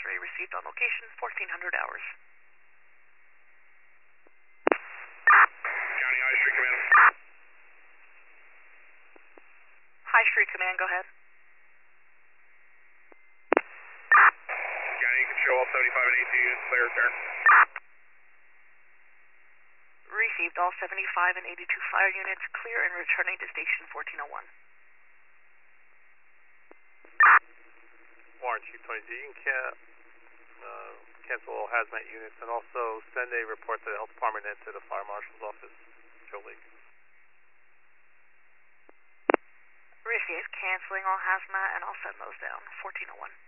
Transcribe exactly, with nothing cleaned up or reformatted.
X-ray received on location, fourteen hundred hours. County High Street Command. High Street Command, go ahead. County, you can show all seventy-five and eighty-two units, clear return. Received all seventy-five and eighty-two fire units, clear and returning to station fourteen oh one. Warren, Chief twenty-two, you can ca- uh, cancel all hazmat units and also send a report to the health department and to the fire marshal's office, Joe Lake. Received, canceling all hazmat, and I'll send those down, fourteen oh one.